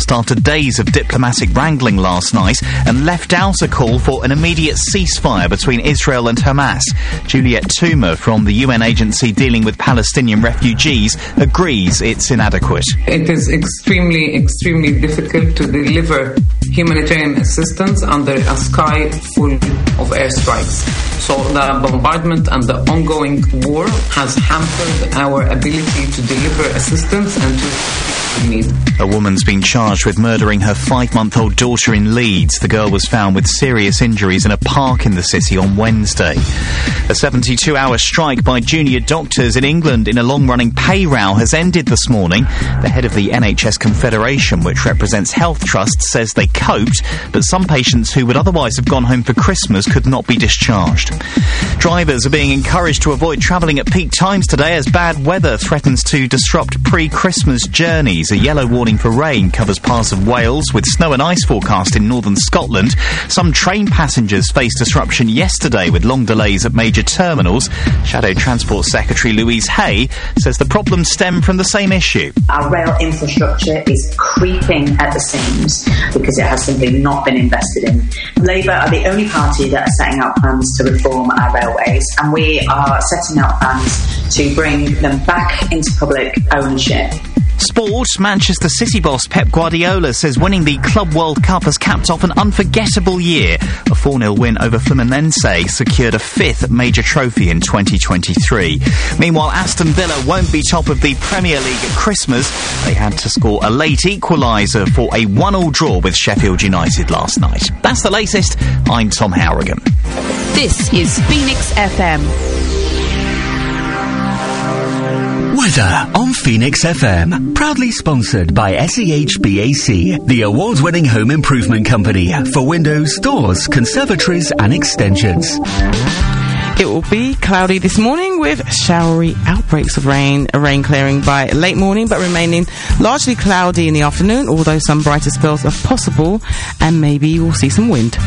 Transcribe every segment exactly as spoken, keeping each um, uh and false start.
announced after days of diplomatic wrangling last night and left out a call for an immediate ceasefire between Israel and Hamas. Juliet Toomer from the U N agency dealing with Palestinian refugees agrees it's inadequate. It is extremely, extremely difficult to deliver humanitarian assistance under a sky full of airstrikes. So the bombardment and the ongoing war has hampered our ability to deliver assistance and to need. A woman's been charged with murdering her five-month-old daughter in Leeds. The girl was found with serious injuries in a park in the city on Wednesday. A seventy-two hour strike by junior doctors in England in a long-running pay row has ended this morning. The head of the N H S Confederation, which represents health trusts, says they coped, but some patients who would otherwise have gone home for Christmas could not be discharged. Drivers are being encouraged to avoid travelling at peak times today as bad weather threatens to disrupt pre-Christmas journeys. A yellow warning for rain covers parts of Wales, with snow and ice forecast in northern Scotland. Some train passengers faced disruption yesterday with long delays at major terminals. Shadow Transport Secretary Louise Hay says the problems stem from the same issue. Our rail infrastructure is creeping at the seams because it has simply not been invested in. Labour are the only party that are setting out plans to reform our railways, and we are setting out plans to bring them back into public ownership. Sport. Manchester City boss Pep Guardiola says winning the Club World Cup has capped off an unforgettable year. A four nil win over Fluminense secured a fifth major trophy in twenty twenty-three. Meanwhile, Aston Villa won't be top of the Premier League at Christmas. They had to score a late equaliser for a one all draw with Sheffield United last night. That's the latest. I'm Tom Harrigan. This is Phoenix F M. Weather on Phoenix F M. Proudly sponsored by S E H B A C, the award-winning home improvement company for windows, doors, conservatories and extensions. It will be cloudy this morning with showery outbreaks of rain, rain clearing by late morning but remaining largely cloudy in the afternoon, although some brighter spells are possible and maybe you will see some wind.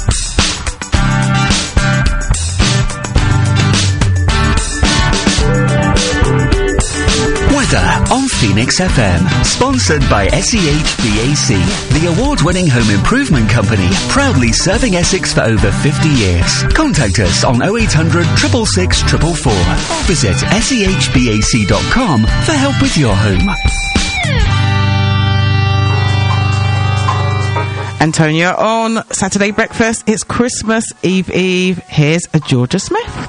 On Phoenix F M, sponsored by S E H B A C, the award-winning home improvement company, proudly serving Essex for over fifty years. Contact us on oh eight hundred, six six six, four four four or visit S E H B A C dot com for help with your home. Antonia, on Saturday breakfast, it's Christmas Eve Eve. Here's a Georgia Smith.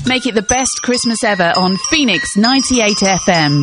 Make it the best Christmas ever on Phoenix ninety-eight F M.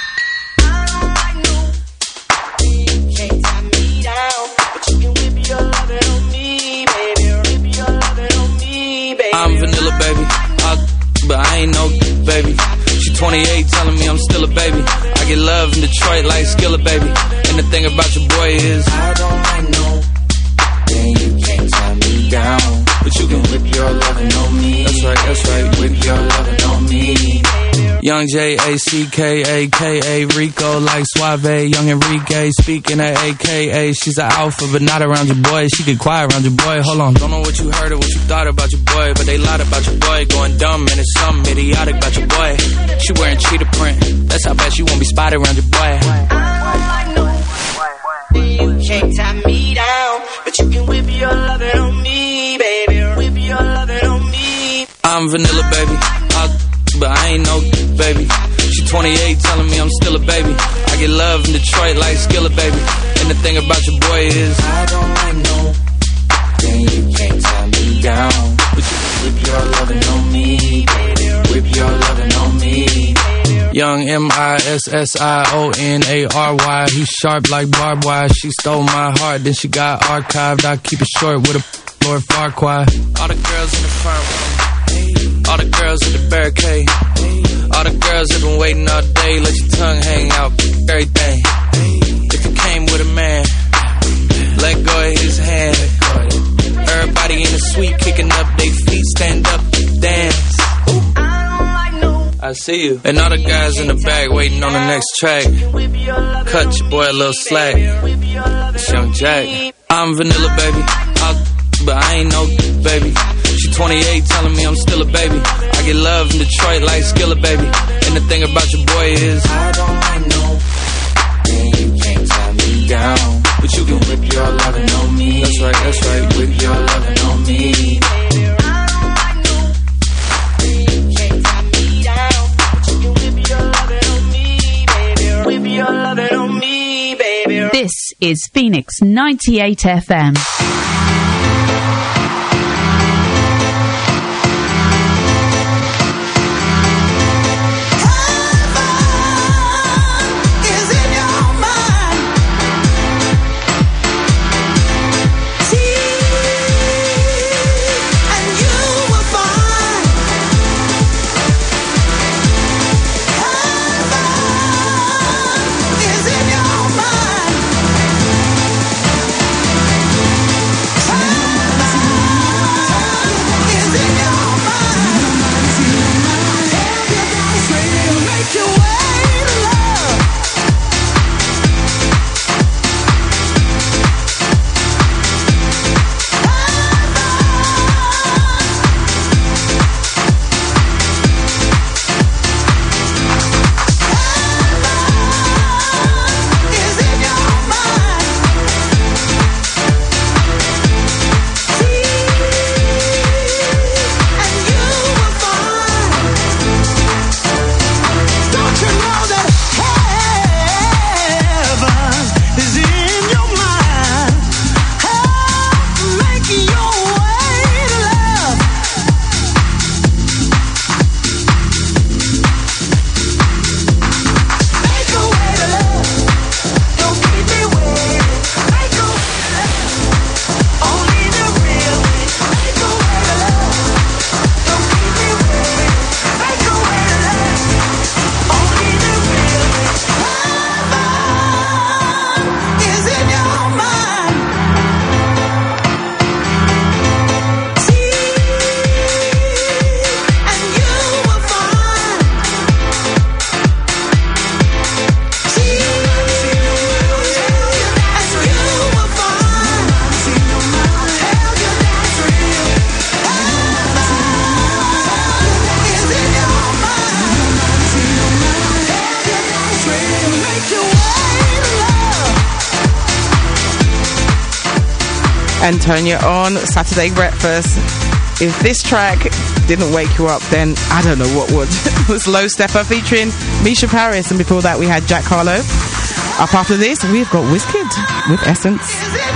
I'm vanilla, baby, I, but I ain't no baby. She twenty-eight telling me I'm still a baby. I get love in Detroit like Skillet, baby. And the thing about your boy is I don't like no, then you can't tie me down. But you can whip your lovin' on me. That's right, that's right, whip your lovin' on me. Young J A C K A K A Rico like Suave. Young Enrique speaking at A K A. She's an alpha but not around your boy. She get quiet around your boy. Hold on, don't know what you heard or what you thought about your boy, but they lied about your boy. Going dumb and it's something idiotic about your boy. She wearing cheetah print. That's how bad she won't be spotted around your boy. You can't tie me down, but you can whip your lovin' on me, baby. Whip your lovin' on me. I'm vanilla, baby. I but I ain't no baby. She twenty-eight telling me I'm still a baby. I get love in Detroit like Skillet, baby. And the thing about your boy is I don't like no, then you can't tie me down. But you can whip your lovin' on me, baby. Whip your lovin' on me. Young M I S S I O N A R Y. He's sharp like barbed wire. She stole my heart, then she got archived. I keep it short with a Lord Farquhar. All the girls in the front row, all the girls at the barricade, all the girls have been waiting all day. Let your tongue hang out, everything. If you came with a man, let go of his hand. Everybody in the suite kicking up their feet, stand up, dance. I see you. And all the guys in the back waiting on the next track. Cut your boy a little slack. It's Young Jack. I'm vanilla, baby, I, but I ain't no baby. She twenty-eight telling me I'm still a baby. I get love in Detroit like Skillet, baby. And the thing about your boy is I don't like no, then you can't tie me down. But you can whip your lovin' on me. That's right, that's right, whip your lovin' on me. This is Phoenix ninety-eight F M. Antonia on Saturday Breakfast. If this track didn't wake you up, then I don't know what would. It was Low Stepper featuring Misha Paris, and before that we had Jack Harlow. Up after this, we've got Wizkid with Essence.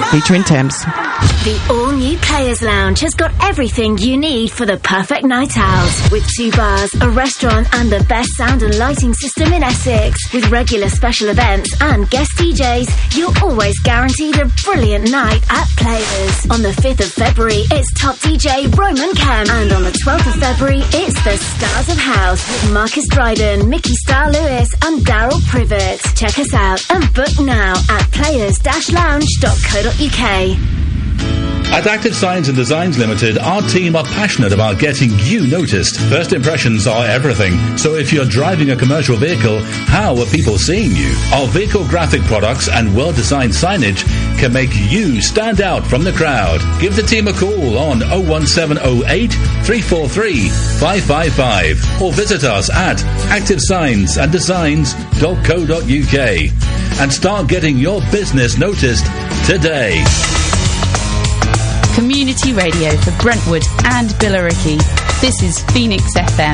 featuring Thames. The all-new Players Lounge has got everything you need for the perfect night out. With two bars, a restaurant and the best sound and lighting system in Essex. With regular special events and guest D Js, you're always guaranteed a brilliant night at Players. On the fifth of February, it's top D J Roman Kemp. And on the twelfth of February, it's the Stars of House with Marcus Dryden, Mickey Star-Lewis and Daryl Privet. Check us out and book now at players dash lounge dot co dot uk. At Active Signs and Designs Limited, our team are passionate about getting you noticed. First impressions are everything, so if you're driving a commercial vehicle, how are people seeing you? Our vehicle graphic products and well-designed signage can make you stand out from the crowd. Give the team a call on oh one seven oh eight, three four three, five five five or visit us at active signs and designs dot co dot uk and start getting your business noticed today. Community radio for Brentwood and Billericay. This is Phoenix F M.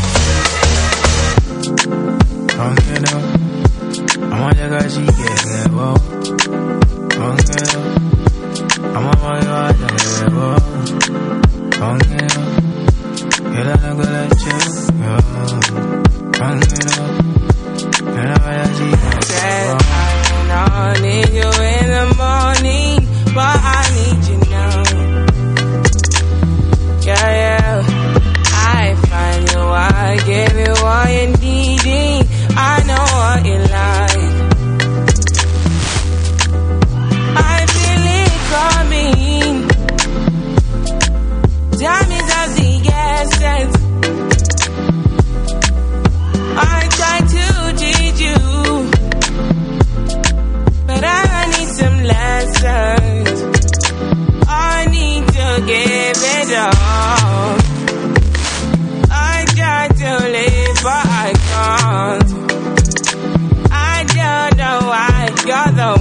I need you in the morning, but I need you now. Yeah, yeah. I find you, I give you all you needing. I know what you like. I feel it coming. Time is of the essence. I try to teach you, but I need some lessons. I need to give it all. I try to live, but I can't. I don't know why you're the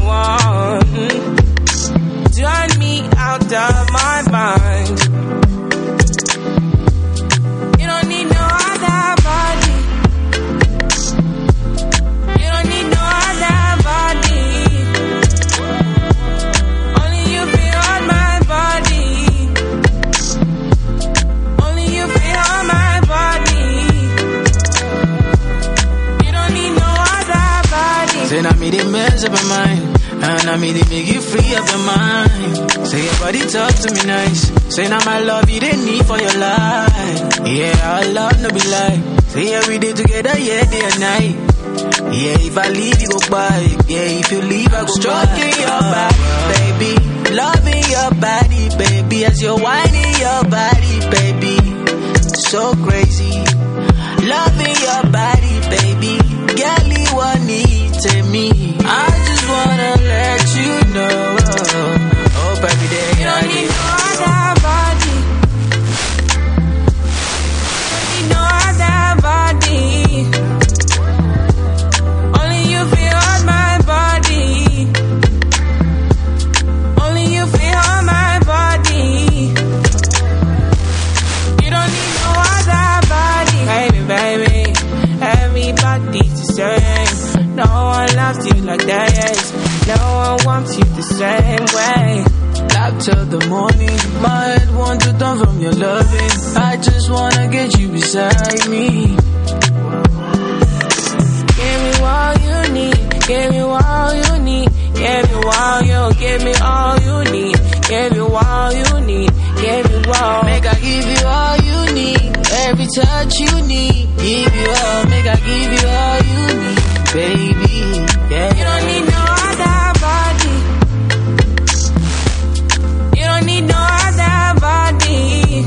one. Turn me out of my mind. You don't need no other body. You don't need no other body. Only you feel on my body. Only you feel on my body. You don't need no other body. Say now me they mess up my mind, and I me they make you free of your mind. Say your body talk to me nice. Say now my love you didn't need for your life. Yeah, our love no be lie. Say every day together, yeah, day and night. Yeah, if I leave you go by. Yeah, if you leave I go stroking your body, baby. Loving your body, baby. As you're whining your body, baby. So crazy. Loving your body, baby. Girl, you want need to me. I just wanna let you know. Hope every day You I don't need do. no other body. You don't need no other body. Only you feel on my body. Only you feel on my body. You don't need no other body. Baby, baby, everybody's the same. No one loves you like that. No one wants you the same way. Love till the morning. My head wants to turn from your loving. I just wanna get you beside me. Give me all you need. Give me all you need. Give me all you. Give me all you need. Give me all you need. Give me all. Make I give you all you need. Every touch you need. Give you all. Make I give you all you need, baby. Yeah. You don't need no other body. You don't need no other body.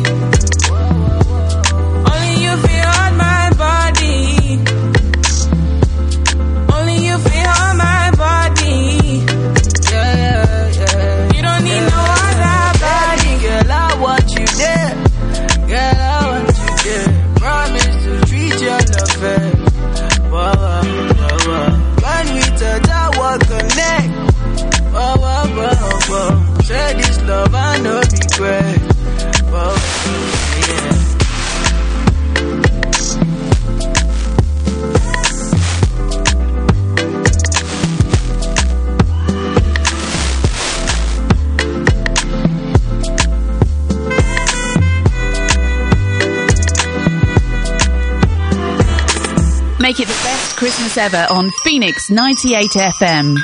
Only you feel on my body. Only you feel on my body. Yeah, yeah, yeah. You don't need no other body. Girl, I want you there. Girl, I want you there. Promise to treat you love fair. Whoa, whoa, whoa, whoa. When we touch, I will connect. Whoa, whoa, whoa, whoa. Say this love, I no regret. Whoa, yeah. Make it the best Christmas ever on Phoenix ninety-eight F M.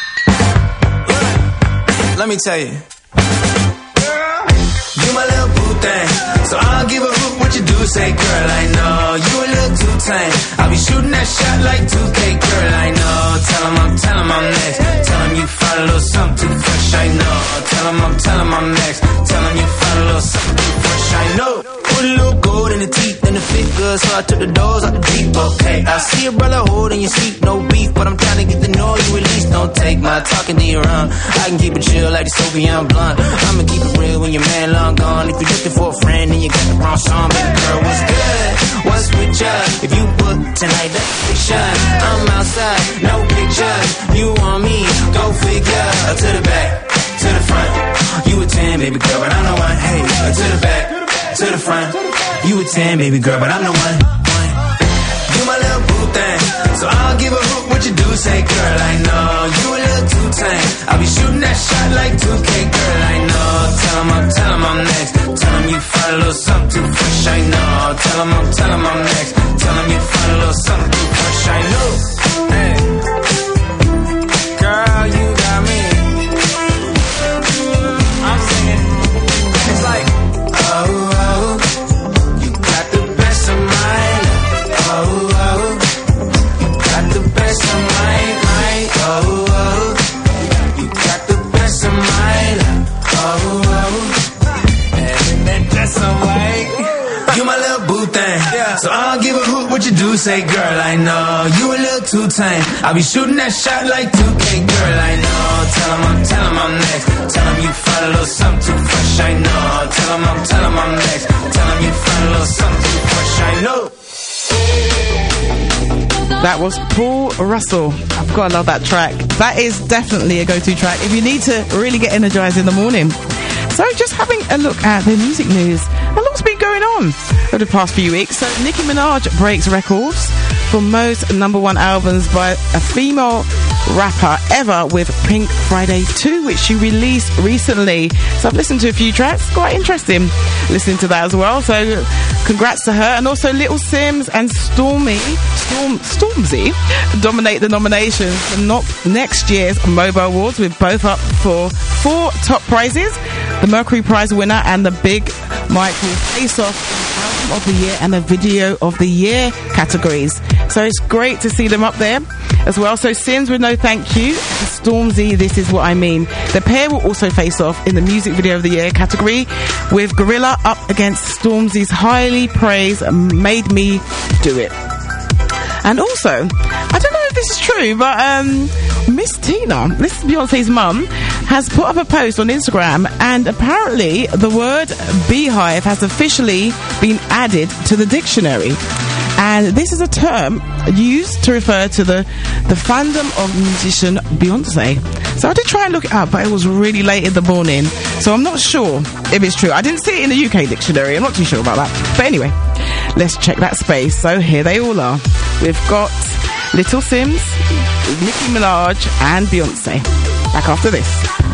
Let me tell you. Girl, you my little boo thing. So I'll give a hoot what you do. Say, girl, I know you a little too tame. I'll be shooting that shot like two K, girl, I know. Tell him I'm, tell him I'm next. Tell him you find a little something too fresh, I know. Tell him I'm, tell him I'm next. Tell him you find a little something too fresh, I know. Put a little gold in the teeth and the fit good, so I took the doors out the deep, okay. I see a brother holding your seat, no beef, but I'm trying to get the know you at least. Don't take my talking to your own. I can keep it chill like the Soviet blunt. I'ma keep it real when your man long gone. If you're looking for a friend and you got the wrong song, baby girl, what's good? What's with ya? If you book tonight, that's fiction. I'm outside, no pictures. You want me? Go figure. Uh, to the back, to the front. You a ten, baby girl, but I'm the one. Hey, uh, to the back, to the front. You a ten, baby girl, but I'm the one. one. You my little boo thing, so I'll give a hoot what you do. Say, girl, I know you a little too tame. I'll be shooting that shot like two K, girl, I know. Tell him I'm, tell him I'm next. Tell him you find a little something too fresh, I know. Tell him I'm, tell him I'm next. Tell him you find a little something too fresh, I know. Hey, girl, you got me. I'm singing. It's like, oh, oh, you got the best of mine. Oh, oh, got the best of mine, mine. Oh, oh, you got the best of mine. Oh, oh, and that dress I'm like, you my little boo thing. Yeah. So I'll give a hoot what you do. Say, girl, I know you a little too tame. I'll be shooting that shot like two K, girl, I know. Tell him I'm, tell him I'm next. Tell him you find a little something too fresh, I know. Tell him I'm, tell him I'm next. Tell him you find a little something too fresh, I know. That was Paul Russell. I've got to love that track. That is definitely a go-to track if you need to really get energized in the morning. So just having a look at the music news. A lot's been going on over the past few weeks. So Nicki Minaj breaks records for most number one albums by a female rapper ever with Pink Friday two, which she released recently. So I've listened to a few tracks. Quite interesting listening to that as well. So congrats to her. And also Little Sims and Stormy Storm, Stormzy dominate the nominations for not next year's MOBO Awards, with both up for four top prizes: the Mercury Prize winner and the Big Michael Face Off Album of the Year and the Video of the Year categories. So it's great to see them up there as well. So Sims with No Thank You and Stormzy, This Is What I Mean. The pair will also face off in the Music Video of the Year category, with Gorilla up against Stormzy's highly praised Made Me Do It. And also, I don't know if this is true, but um, Miss Tina, this is Beyonce's mum, has put up a post on Instagram, and apparently the word beehive has officially been added to the dictionary. And this is a term used to refer to the, the fandom of musician Beyonce. So I did try and look it up, but it was really late in the morning, so I'm not sure if it's true. I didn't see it in the U K dictionary. I'm not too sure about that. But anyway, let's check that space. So here they all are. We've got Little Sims, Nicki Minaj and Beyonce. Back after this.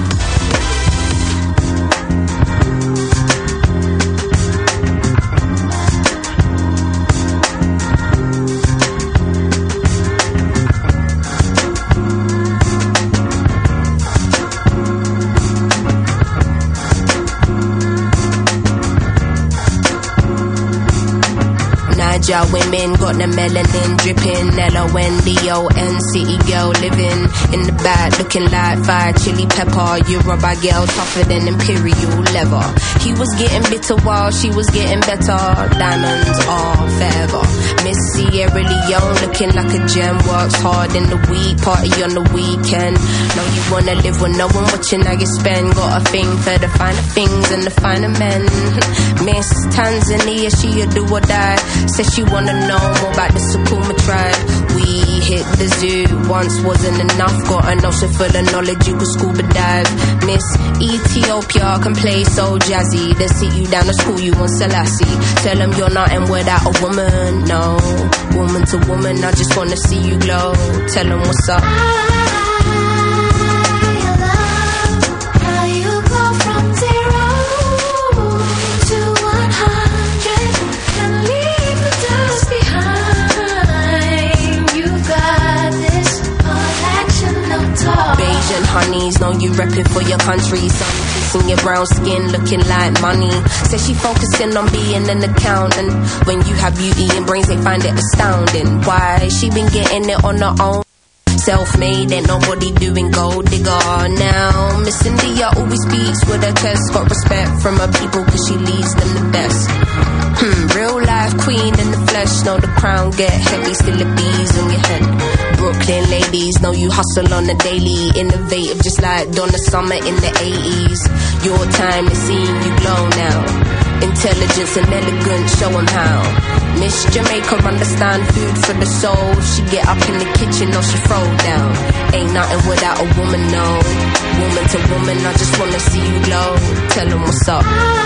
Niger women got the melanin dripping. L O N D O N, city girl living in the back, looking like fire chili pepper. Yoruba girl tougher than imperial leather. He was getting bitter while she was getting better. Diamonds are forever. Miss Sierra Leone looking like a gem. Works hard in the week, party on the weekend. Know you wanna live with no one watching how you spend. Got a thing for the finer things and the finer men. Miss Tanzania, she a do or die. Says she wanna know more about the Sukuma tribe. We hit the zoo, once wasn't enough. Got an ocean full of knowledge, you could scuba dive. Miss Ethiopia can play so jazzy. They sit you down to school, you want Selassie. Tell them you're nothing without a woman, no. Woman to woman, I just wanna see you glow. Tell them what's up. Behind know you repping for your country. Sun kissing your brown skin, looking like money. Says she focusing on being an accountant. When you have beauty and brains, they find it astounding. Why? She been getting it on her own. Self-made, ain't nobody doing gold digger now. Miss India always speaks with her chest. Got respect from her people cause she leads them the best. Hmm, real life queen in the flesh. Know the crown get heavy, still the bees on your head. Brooklyn ladies, know you hustle on the daily. Innovative just like Donna Summer in the eighties. Your time is seeing you glow now. Intelligence and elegance, show 'em how. Miss Jamaica understand food for the soul. She get up in the kitchen or she throw down. Ain't nothing without a woman, no. Woman to woman, I just wanna see you glow. Tell 'em what's up.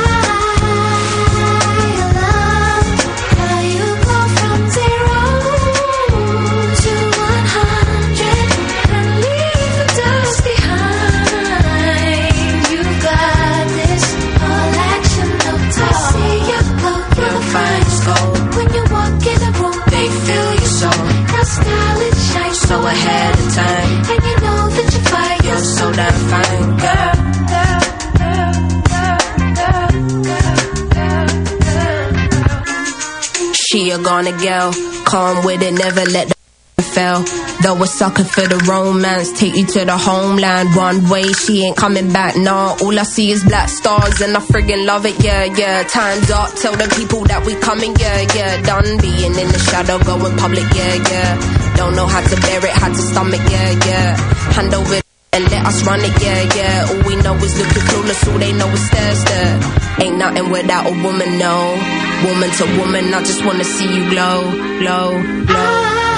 So ahead of time, and you know that you're fine. You're so damn fine, girl. She a gonna girl, calm with it, never let the fail. Though a sucker for the romance, take you to the homeland. One way, she ain't coming back, nah. All I see is black stars and I friggin' love it, yeah, yeah. Time's up, tell the people that we coming, yeah, yeah. Done being in the shadow, going public, yeah, yeah. Don't know how to bear it, how to stomach, yeah, yeah. Hand over and let us run it, yeah, yeah. All we know is looking clueless, all they know is stare, stare. Ain't nothing without a woman, no. Woman to woman, I just wanna see you glow, glow, glow.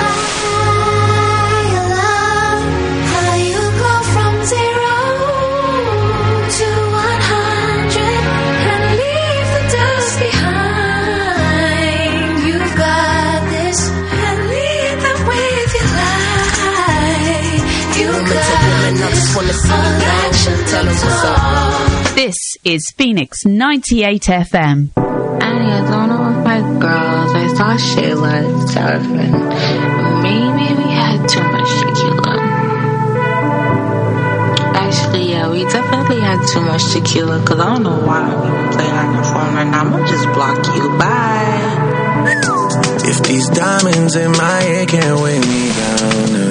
This is Phoenix ninety-eight F M. And yeah, don't know with my girls. I saw Shayla and stuff, and maybe we had too much tequila. Actually, yeah, we definitely had too much tequila, because I don't know why we were playing on your phone right now. I'm gonna just block you. Bye. If these diamonds in my head can't weigh me down, uh,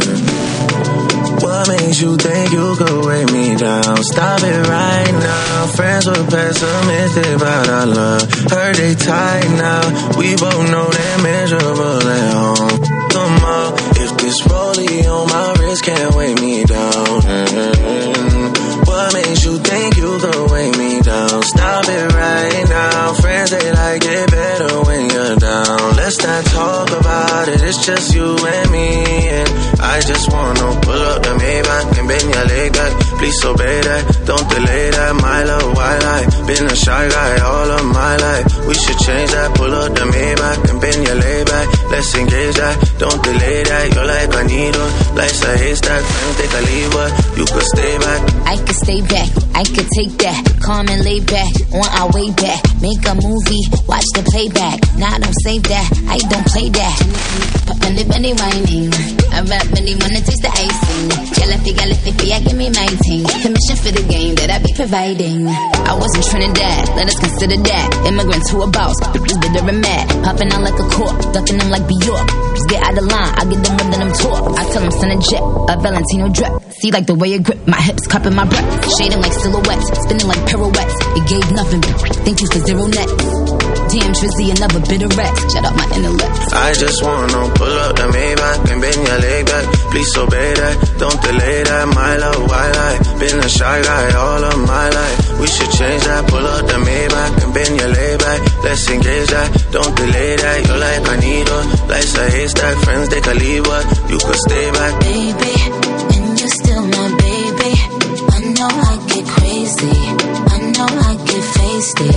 what makes you think you could weigh me down? Stop it right now. Friends were pessimistic about our love. Heard they tight now. We both know they're miserable at home. Come on, if this rollie on my wrist can't weigh me down, mm-hmm. What makes you think you could weigh me down? Stop it right now. Friends, they like it better when you're down. Let's not talk about it. It's just you and me, and I just wanna pull up the Maybach and bend your leg back. Please obey that, don't delay that. My love, why lie? Been a shy guy all of my life. We should change that. Pull up the Maybach and bend your leg back. Let's engage that, don't delay that. You're like a needle, life's a haystack. Friends take a leave, but you could stay back. I could stay back, I could take that. Calm and lay back, on our way back. Make a movie, watch the playback. Nah, don't save that, I don't play that. Poppin' the belly whining, I rap really wanna taste the icing. Galafi, galafi, I give me my team. Commission for the game that I be providing. I was in Trinidad, let us consider that. Immigrants who are boss, bitches bitter and mad. Popping out like a cork, ducking them like Bjork. Just get out of line, I get them when them talk. I tell them send a jet, a Valentino drip. See like the way it grip, my hips cupping my breath. Shading like silhouettes, spinning like pirouettes. It gave nothing, thank you for zero net. Damn Trizzy, another bitter rat. Shut up my intellect. I just wanna pull up the Maybach and bend your leg back. Please obey that, don't delay that. My love, why lie? Been a shy guy all of my life. We should change that. Pull up the Maybach and bend your leg back. Let's engage that, don't delay that. You're like a needle, life's a haystack. Friends they can leave, but you could stay back. Baby, and you're still my baby. I know I get crazy, I know I get feisty.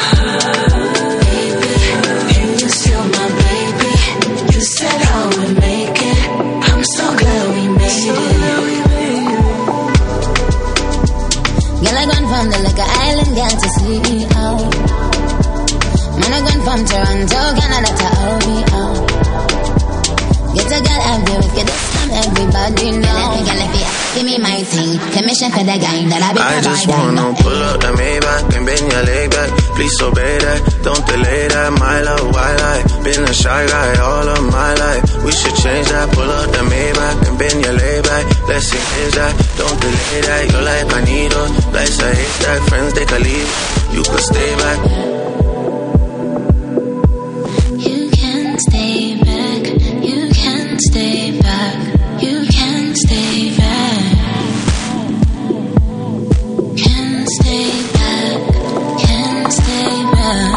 Baby, and you're still my baby. You said I would make it, I'm so glad we made it. Girl, I gone from the liquor island, girl, to see out. Man, I gone from Toronto, Canada to O V O. Get a girl everywhere, get this from everybody know. Girl, if you Give me my thing, commission for the gang that I be I just providing. wanna pull up the Maybach and bend your leg back. Please obey that, don't delay that. My love, why lie? Been a shy guy all of my life. We should change that. Pull up the Maybach and bend your leg back. Let's engage that, don't delay that. You're like I need us, like I hate that. Friends they can leave, you can stay back. You can stay back, you can stay back, you can stay back. Can stay back, can stay back.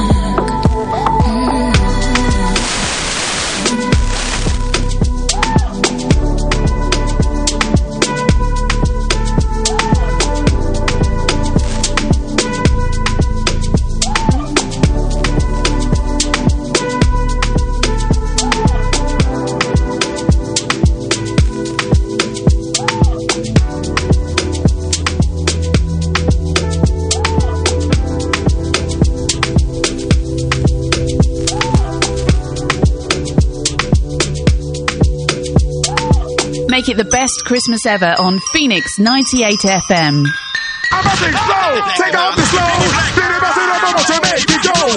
Make it the best Christmas ever on Phoenix ninety-eight F M. I'm up and slow, take off the slow, then if I say that I'm to make it go.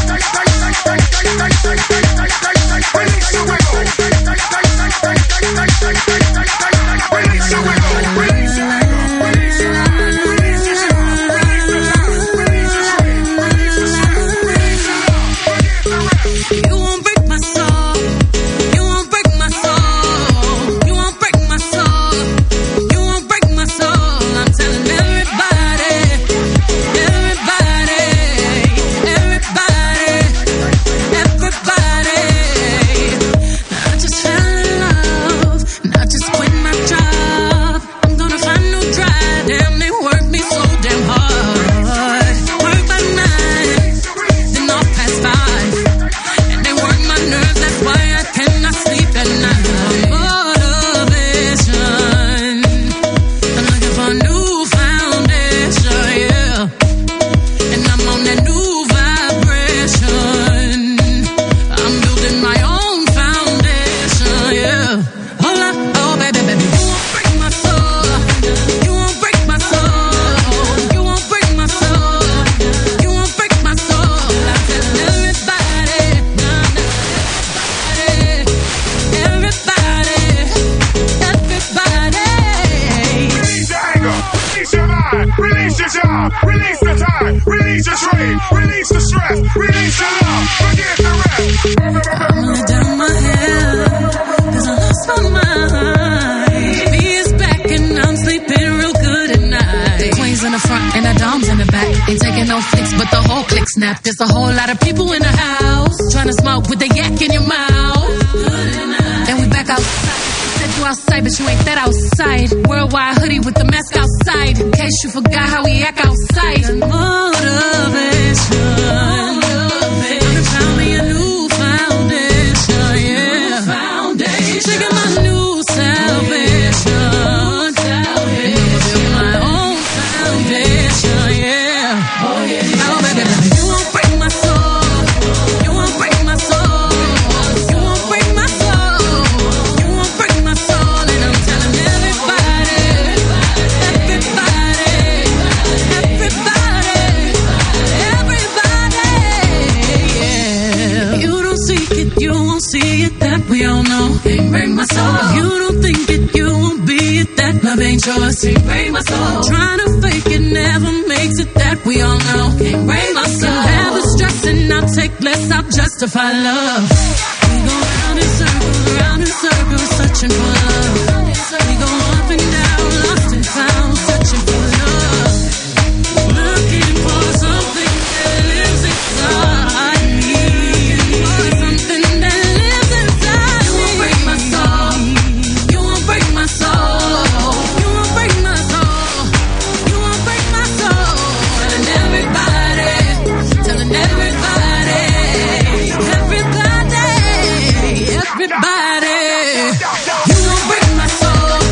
Release the wiggle, release the wiggle, release the wiggle, release the wiggle, release the wiggle, release the wiggle, release the wiggle, release the wiggle. You won't break my soul. You won't break my soul. You won't break my soul. You won't break my soul. I'm telling everybody, everybody, everybody, everybody. I just fell in love, and I just quit my job. I'm gonna find no drive. Damn, they work me so damn hard. Work by nine, then off past five. That's why I cannot sleep at night. Motivation. I'm looking for a new foundation, yeah. And I'm on that new vibration. I'm building my own foundation, yeah. Hold up, oh baby, baby. You won't break my soul. You won't break my soul. You won't break my soul. You won't break my soul. I tell everybody. Everybody, everybody. Release your anger, release your mind, release your job, release the time, release your trade, release the stress, release the love, forget the rest. I'm gonna down my head, cause I lost my mind. B is back and I'm sleeping real good at night. The queens in the front and the doms in the back. Ain't taking no flicks, but the whole click snap. There's a whole lot of people in the house trying to smoke with the yak in your mouth. And we back outside. Said you outside, but you ain't that outside. Worldwide hoodie with the mask outside. In case you forgot how we act outside. Motivation. Motivation. Found me a new foundation, yeah. Foundation. Taking my new salvation. Salvation. And I'ma build my own foundation, yeah. Oh yeah. Oh baby, baby, you won't break my soul. You won't break my soul. You won't break my soul. You won't break my soul. And I'm telling everybody, everybody, everybody, everybody, yeah. You don't seek it, you won't see it. That we all know. Can't break my soul. If you don't think it, you won't be it. That love ain't yours. Can't break my soul. Trying to fake it never makes it. That we all know. Can't break my soul. Never stressing, I'll take less. I'll justify love. We go round in circles, round in circles, searching for love. We go up and down, lost and found, searching for love. Looking for something that lives inside me. For something that lives inside me. You won't break my soul. You won't break my soul. You won't break my soul. You won't break my soul. Telling everybody, telling everybody, everybody, everybody. You won't break my soul.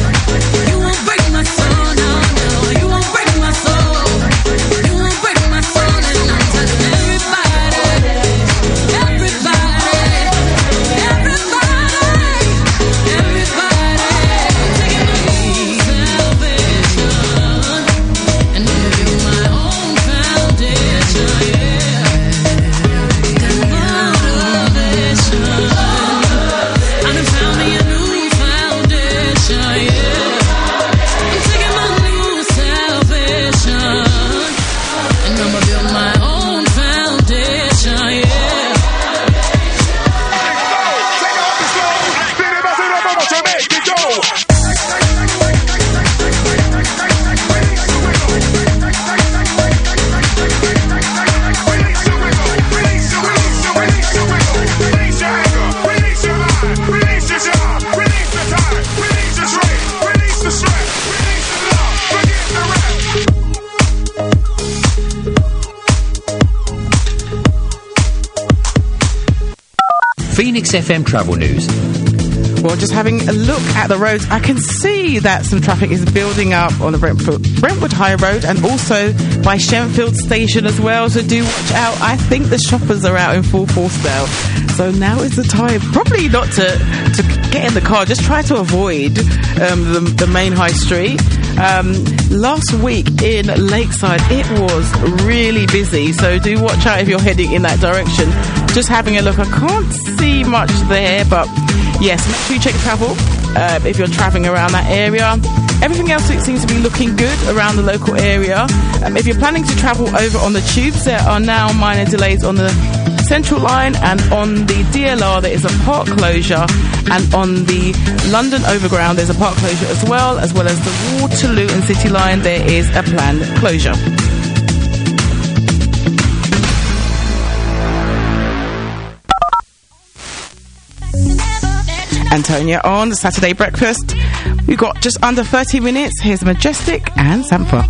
Phoenix F M travel news. Well, just having a look at the roads, I can see that some traffic is building up on the Brentford, Brentwood High Road and also by Shenfield Station as well, so do watch out. I think the shoppers are out in full force now, so now is the time. Probably not to, to get in the car, just try to avoid um, the, the main high street. Um, last week in Lakeside, it was really busy, so do watch out if you're heading in that direction. Just having a look, I can't see much there, but yes, make sure you check travel uh, if you're travelling around that area. Everything else seems to be looking good around the local area. Um, if you're planning to travel over on the tubes, there are now minor delays on the Central Line, and on the D L R there is a park closure, and on the London Overground there's a park closure as well, as well as the Waterloo and City Line there is a planned closure. Antonia on the Saturday Breakfast. We've got just under thirty minutes. Here's Majestic and Sampha.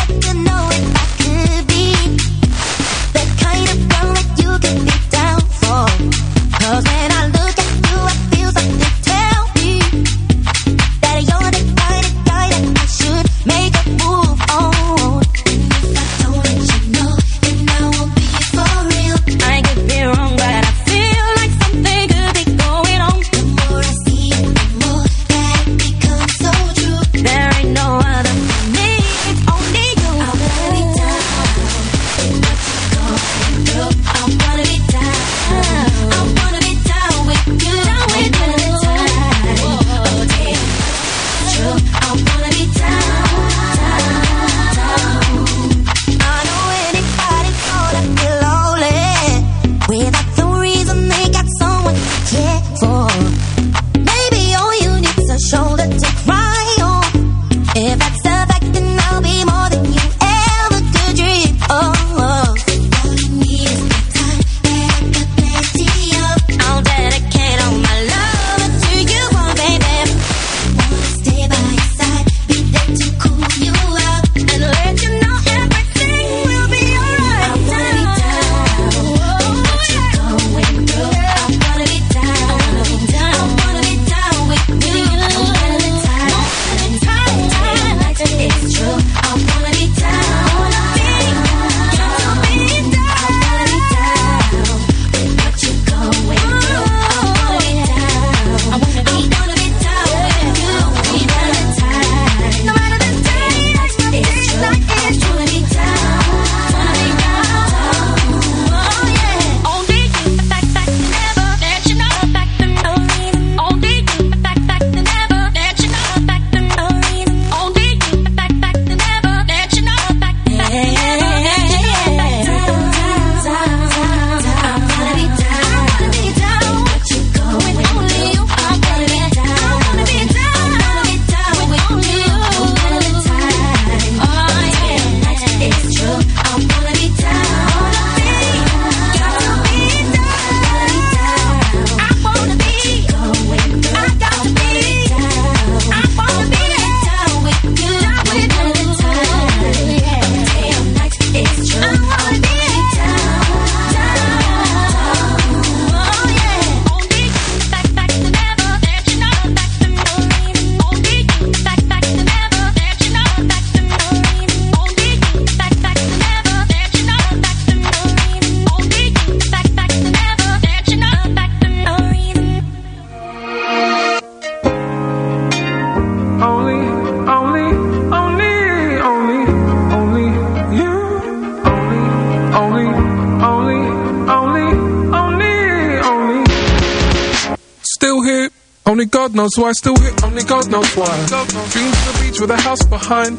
Only God knows why, still hit, only God knows why. Dreams to the beach with a house behind.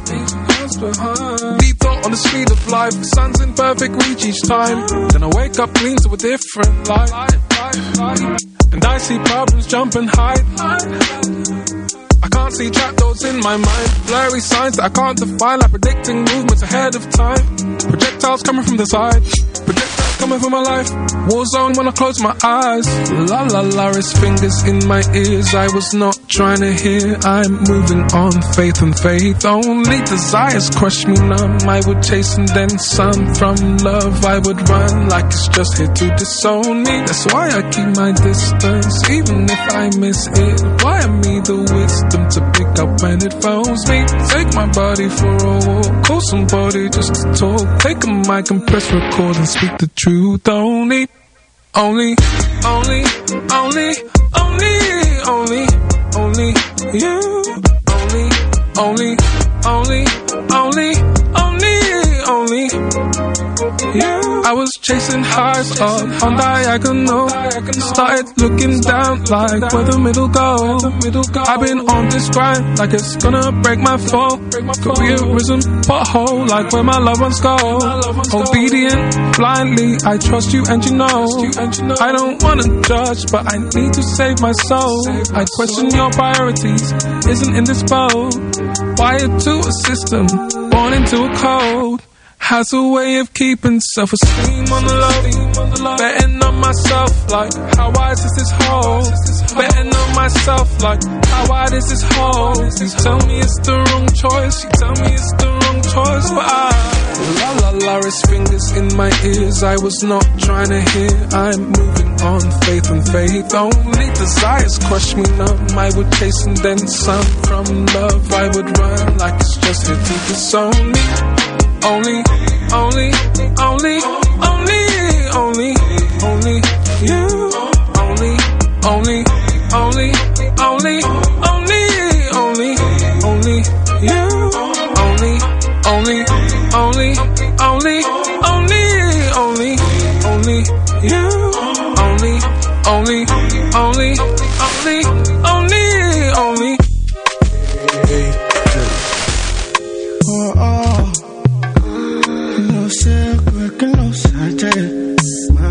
Deep thought on the speed of life. Sun's in perfect reach each time. Then I wake up clean to a different life. And I see problems jump and hide. I can't see trapdoors in my mind. Blurry signs that I can't define, like predicting movements ahead of time. Projectiles coming from the side. Projectiles coming for my life. War zone when I close my eyes. La la la, his fingers in my ears. I was not trying to hear. I'm moving on, faith and faith. Only desires crush me numb. I would chase and then some. From love I would run like it's just here to disown me. That's why I keep my distance, even if I miss it. Wire me the wisdom to pick up when it phones me. Take my body for a walk, call somebody just to talk. Take a mic and press record and speak the truth. Only, only, only, only, only, only, only you. Only, only, only, only, only, only you. I was chasing highs up on diagonal. Started looking down like where the middle go. I've been on this grind like it's gonna break my fall. Career risen pothole like where my loved ones go. Obedient blindly, I trust you and you know. I don't wanna judge, but I need to save my soul. I question your priorities, isn't in this boat. Wired to a system, born into a code. Has a way of keeping self-esteem on the low. Betting on myself like, how wise is this hole? Betting on myself like, how wide is this hole? You tell me it's the wrong choice. You tell me it's the wrong choice. But I, la la la, his fingers in my ears. I was not trying to hear. I'm moving on, faith and faith. Only desires crush me numb. I would chase and then some. From love I would run like it's just here to disown me. Only, only, only, only, only, only you. Only, only, only, only, only, only, only you. Only, only, only, only, only, only, only you. Only, only, only, only, only, only. Oh, oh. No secret, no side, my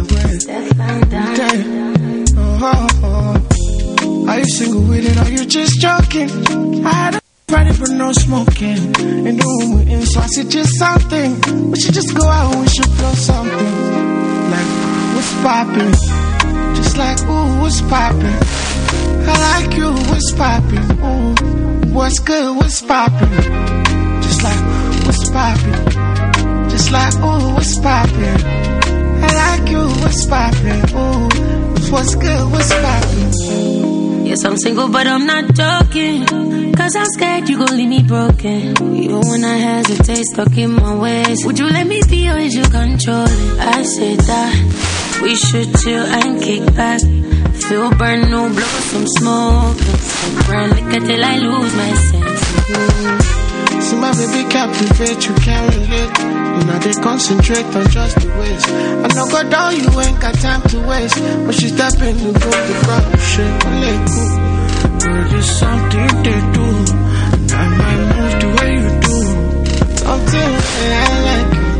way. Oh, oh, oh. Are you single with it? Are you just joking? I had a party but no smoking. In the room we're in, so I suggest something. We should just go out and we should blow something. Like, what's poppin'? Just like, ooh, what's poppin'? I like you, what's poppin'? Ooh, what's good, what's poppin'? Just like, what's poppin'? Just like, ooh, what's poppin'? I like you, what's poppin'? Ooh, what's good, what's poppin'? Yes, I'm single, but I'm not joking. Cause I'm scared you gon' leave me broken. Even when I hesitate, stuck in my ways. Would you let me be or is you controlling? I said that we should chill and kick back. Feel brand new, blow some smoke. Some brand liquor till I lose my sense. Mm-hmm. See my baby captivate, you can't relate. You know they concentrate on just the ways. I know God down, you ain't got time to waste. But she step in the book, the crowd shake a leg. Girl, there's something they do. I might move the way you do. Something I like you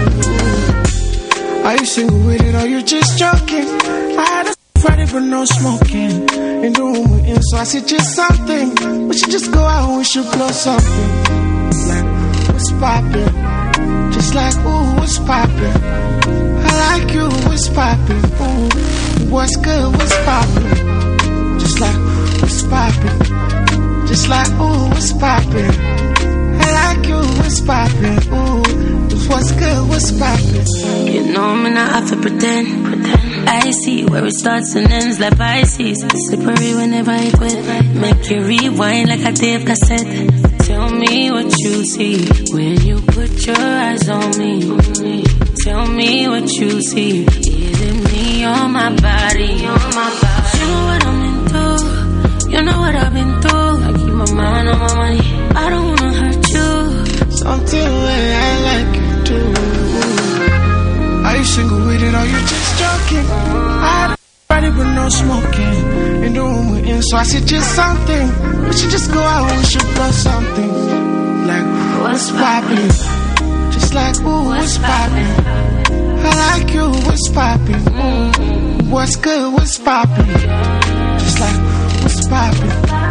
too. Are you single with it or you just joking? I had a Friday but no smoking. In the room we're in, so I suggest something. We should just go out and we should blow something. Like, what's poppin'? Just like, ooh, what's poppin'? I like you, what's poppin'? Ooh, what's good, what's poppin'? Just like, what's poppin'? Just like, ooh, what's poppin'? I like you, what's poppin'? Ooh, what's good, what's poppin'? You know me not have to pretend, pretend. I see where it starts and ends like Pisces. Slippery whenever it wet. Make you rewind like a tape cassette. Tell me what you see when you put your eyes on me. Tell me what you see. Is it me or my body? On my body. You know what I'm into. You know what I've been through. I keep my mind on my money. I don't wanna hurt you. Something where I like you too. Are you single with it or you just joking? I had a party but no smoking. In the room we're in, so I suggest something. We should just go out and we should blow something. Like, what's poppin'? Just like, ooh, what's poppin'? I like you, what's poppin'? Ooh, what's good, what's poppin'? Just like, what's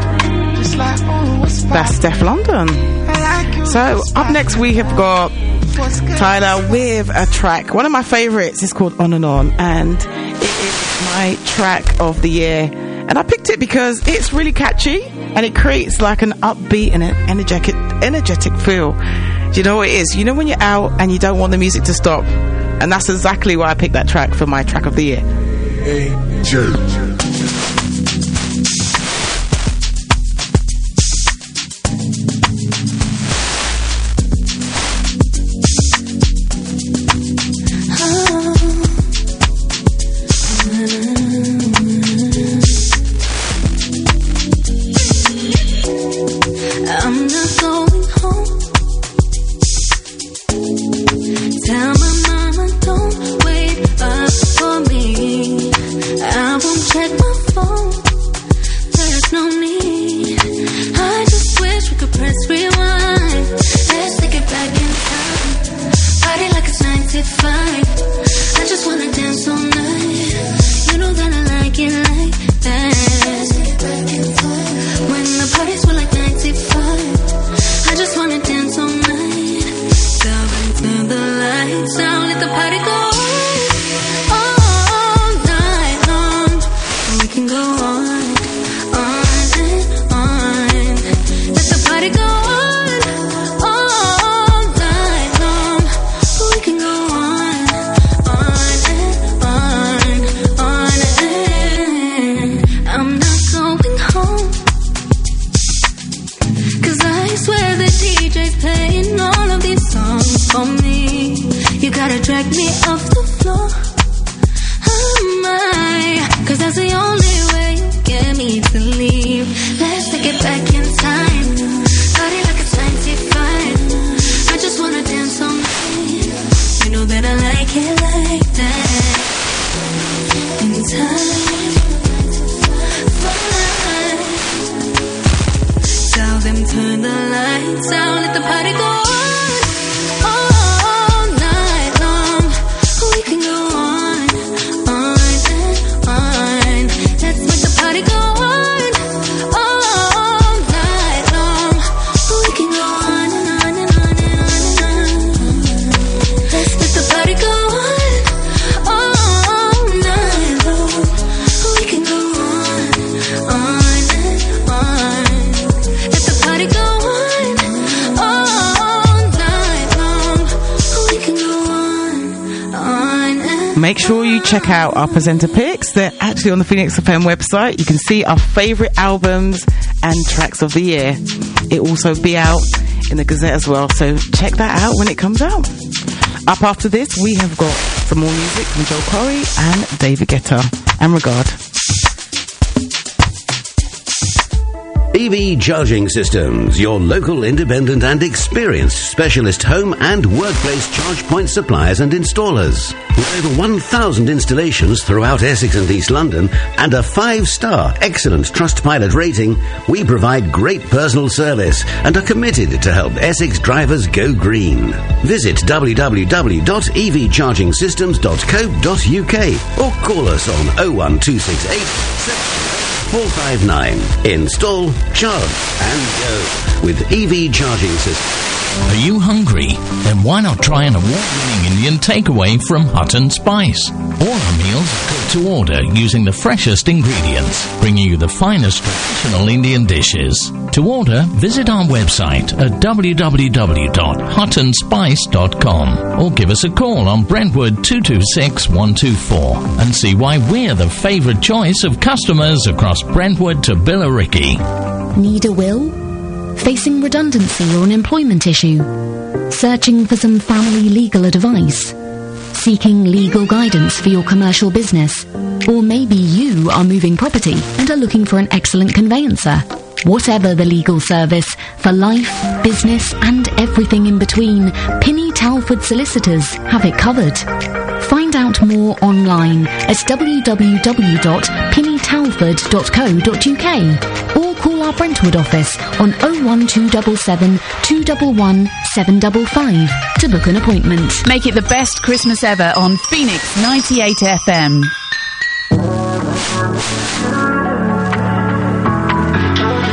poppin'? Just like, ooh, what's poppin'? That's Steph London. I like you, so up next we have got Tyler with a track. One of my favourites is called On and On, and it is my track of the year. And I picked it because it's really catchy and it creates like an upbeat and an energetic, energetic feel. Do you know what it is? You know when you're out and you don't want the music to stop? And that's exactly why I picked that track for my track of the year. Hey, Joe. Make sure you check out our presenter picks. They're actually on the Phoenix F M website. You can see our favourite albums and tracks of the year. It will also be out in the Gazette as well, so check that out when it comes out. Up after this, we have got some more music from Joel Corey and David Guetta. And regard. E V Charging Systems, your local independent and experienced specialist home and workplace charge point suppliers and installers. With over one thousand installations throughout Essex and East London and a five-star excellent Trustpilot rating, we provide great personal service and are committed to help Essex drivers go green. Visit w w w dot e v charging systems dot co dot u k or call us on oh one two six eight four five nine. Install, charge and go with E V Charging Systems. Are you hungry? Then why not try an award-winning Indian takeaway from Hut and Spice? All our meals are cooked to order using the freshest ingredients, bringing you the finest traditional Indian dishes. To order, visit our website at w w w dot hut and spice dot com or give us a call on Brentwood two two six one two four and see why we're the favourite choice of customers across Brentwood to Billericay. Need a will? Facing redundancy or an employment issue? Searching for some family legal advice? Seeking legal guidance for your commercial business? Or maybe you are moving property and are looking for an excellent conveyancer? Whatever the legal service, for life, business and everything in between, Pinny Talford Solicitors have it covered. Find out more online at w w w dot pinny talford dot co dot u k or call our Brentwood office on oh one two seven seven, two one one, seven five five to book an appointment. Make it the best Christmas ever on Phoenix ninety-eight F M.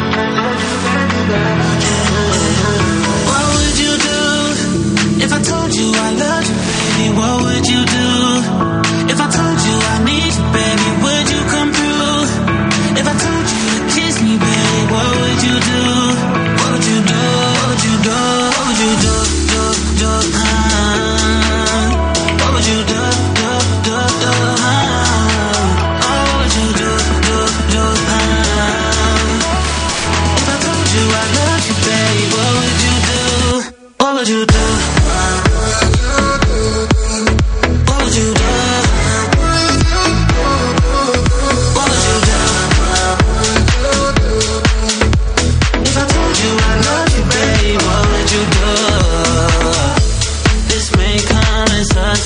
What would you do if I told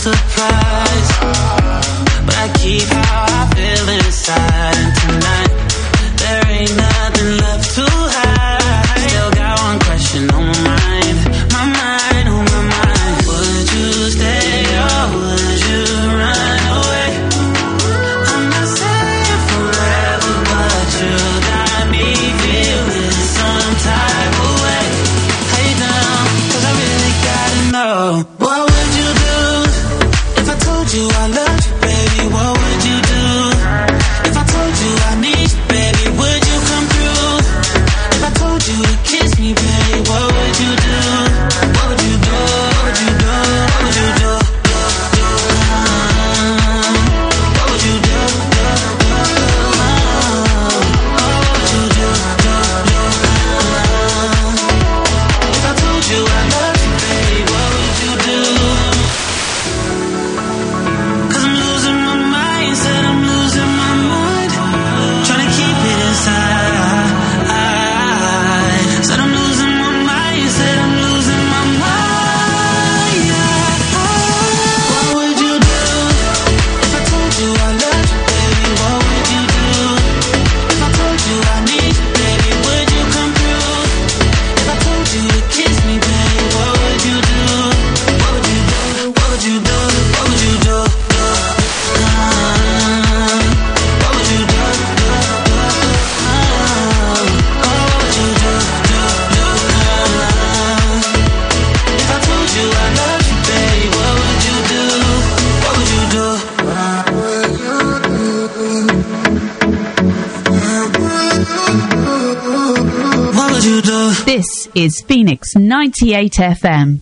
surprise, but I keep how I feel inside. And tonight, there ain't nothing left to hide. Still got one question on my mind, my mind, on my mind. Would you stay or would you run away? I'm not saying forever, but you got me feeling some type of way. Hey down, cause I really gotta know. What would you do if I told you I loved you, baby? What would you do if I told you I need you, baby? Would you come through if I told you to kiss me, baby? What would you do? What would you do? What would you do? What would you do? What would you do? If I told you I love you, baby, what would you do? Cause I'm losing my mind, said I'm losing my mind, trying to keep it inside. Said I'm losing my mind, said I'm losing my mind. What would you do if I told you I loved you, baby? What would you do if I told you I need you, baby? Would you come through if I told you to kiss me, baby? What would you do? What would you do? What would you do? What would you do? What would you do? If I told you I loved you, baby, what would you do? What would you do? What would you do? This is Phoenix ninety-eight F M.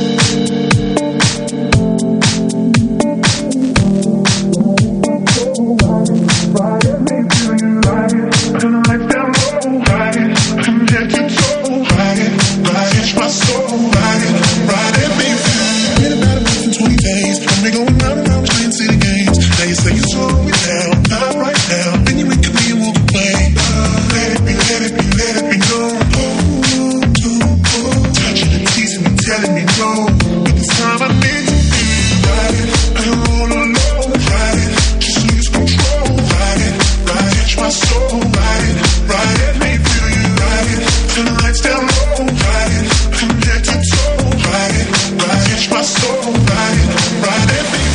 Telling me no, but this time I need to be ride it. I don't all alone, ride it. Just lose control, ride it, ride it. Catch my soul, ride it, ride it. Let me feel you, ride it. Turn the lights down low, ride it. From head to toe, ride it, ride it. Catch my soul, ride it, ride it. Let me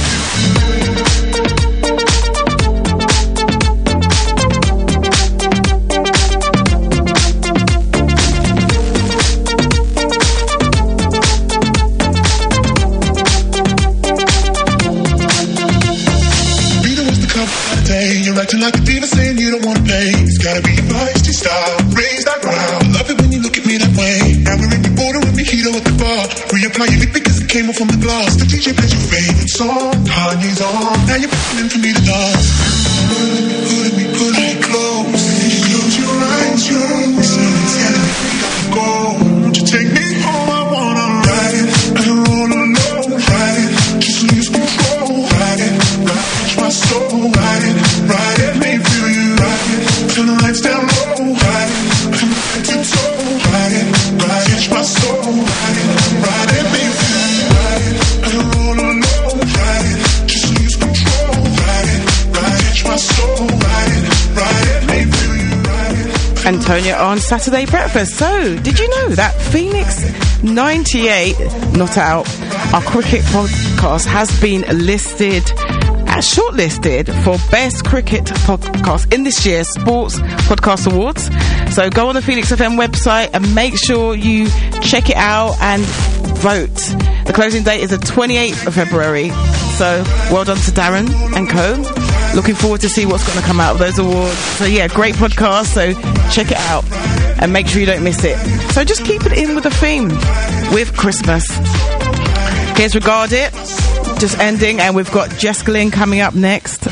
you're acting like a diva saying you don't wanna play. It's gotta be your feisty style. Raise that ground. I love it when you look at me that way. Now we're in the border with mojito at the bar. Reapply your lip because it came off from the glass. The D J plays your favorite song. Kanye's on. Now you're putting for me to dance. Pulling me, pulling me close. Close your eyes, your eyes. It's telling me we gotta go. Won't you take me home? I wanna ride it. I don't wanna alone. Ride it. Just lose control. Ride it. Ride it. My soul, ride it, ride it, make me feel you, ride it. Turn the lights down low, ride it. From head to toe, ride it, ride it. My soul, ride it, ride it, make me feel you, ride it. I don't roll alone, ride it. Just lose control, ride it, ride it. My soul, ride it, ride it, make me feel you, ride it. Antonia on Saturday Breakfast. So, did you know that Phoenix ninety-eight, Not Out, our cricket podcast, has been listed, uh, shortlisted for Best Cricket Podcast in this year's Sports Podcast Awards. So go on the Phoenix F M website and make sure you check it out and vote. The closing date is the twenty-eighth of February. So well done to Darren and co. Looking forward to see what's going to come out of those awards. So yeah, great podcast. So check it out and make sure you don't miss it. So just keep it in with the theme with Christmas. Here's Regard It, just ending, and we've got Jessica Lynn coming up next.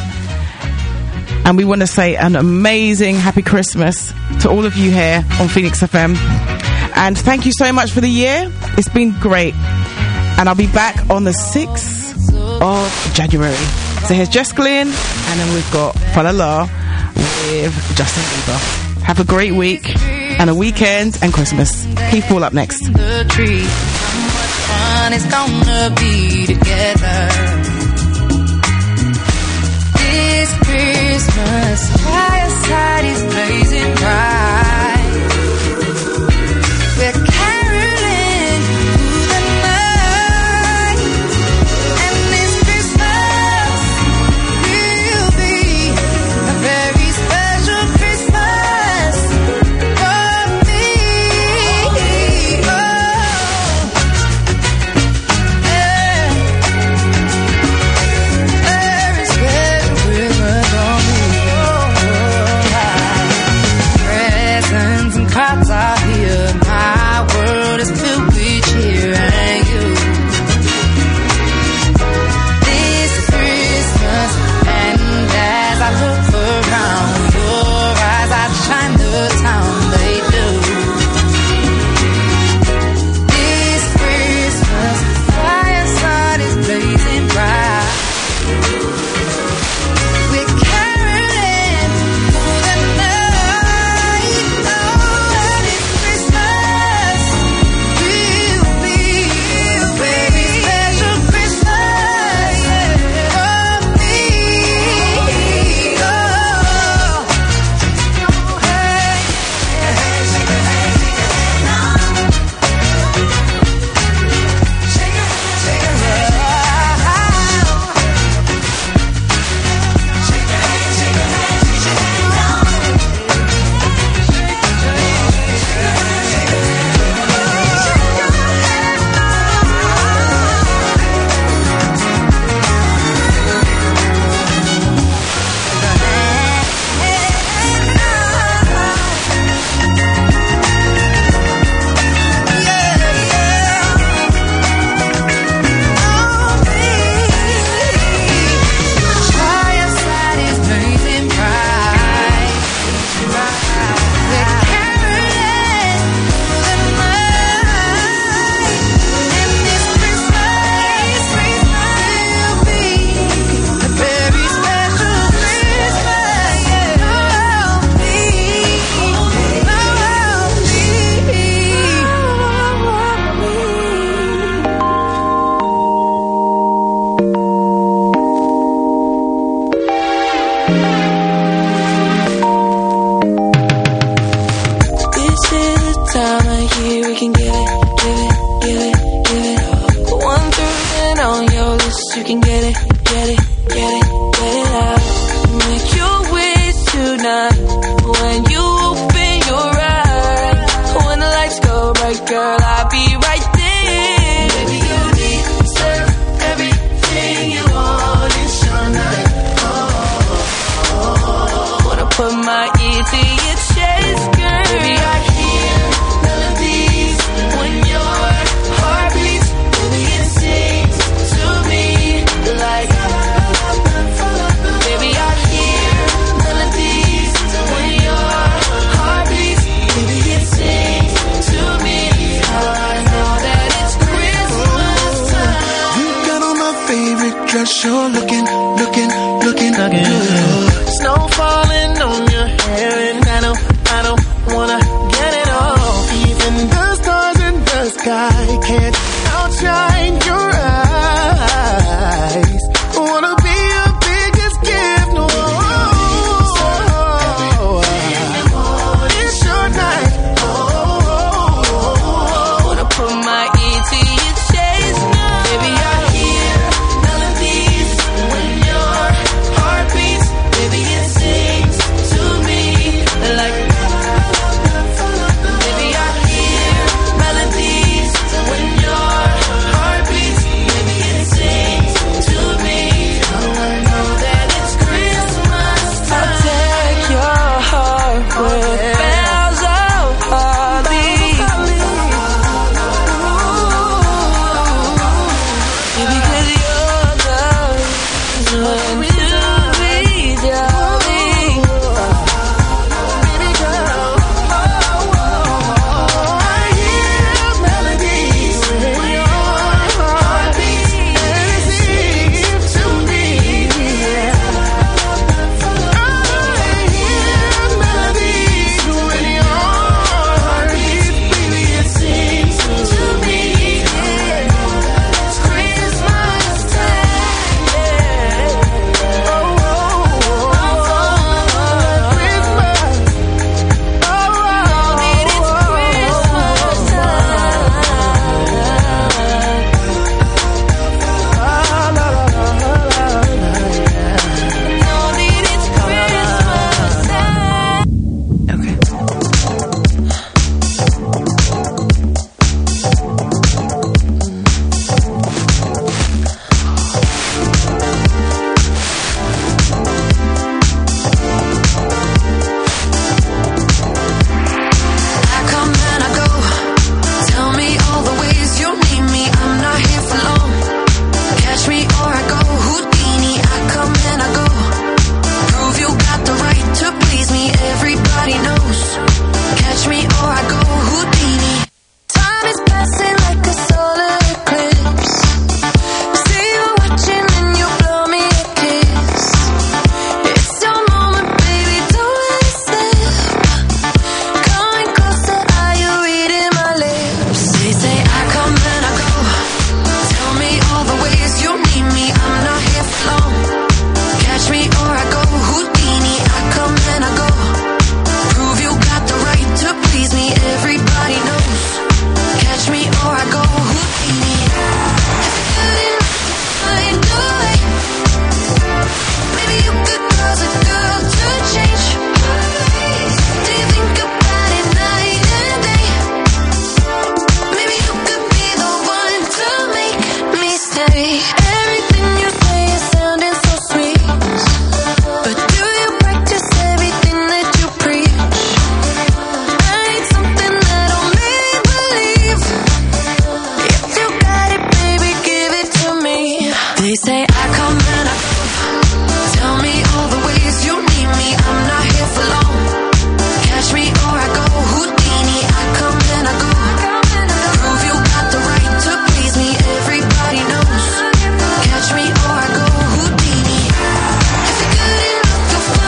And we want to say an amazing happy Christmas to all of you here on Phoenix F M. And thank you so much for the year. It's been great. And I'll be back on the sixth of January. So here's Jessica Lynn, and then we've got Fa La La with Justin Bieber. Have a great week and a weekend and Christmas. Keep all up next. The tree, how much fun it's gonna be together. Christmas. Fireside is blazing bright. We're caroling through the night, and this Christmas will be a very special Christmas for me. Oh, yeah. Very special Christmas for me. Oh, presents and cards are here. My world is filled with cheer and you. This Christmas, and as I look around, your eyes outshine the town, they do. This Christmas, fireside is blazing bright. We're caroling through the night. Oh, and this Christmas will be a very special Christmas for me. Oh, hey, fireside is blazing bright. We're caroling through the night, and this Christmas will be a very special Christmas for me. This is the time of year we can give it, give it, give it, give it all. Put one through it on your list, you can get it, get it, get it, get it out. Make your wish tonight when you open your eyes. When the lights go bright, girl, I'll be right there. Baby, you deserve everything you want. It's your night. Oh, oh, oh. Wanna put my ear to your chest, girl. Baby, I hear melodies when your heart beats. Baby, it sings to me like. Baby, I hear melodies when your heart beats. Baby, it sings to me. I know that it's Christmas time. You got on my favorite dress, you're looking, looking, looking good. Snow falling on your hair, and I don't, I don't wanna get it off. Even the stars in the sky can't outshine your eyes. Wanna be your biggest gift, no. It's your night. Wanna put my ear to your chest now. Baby, I hear melodies when your heart beats. Baby, it sings baby.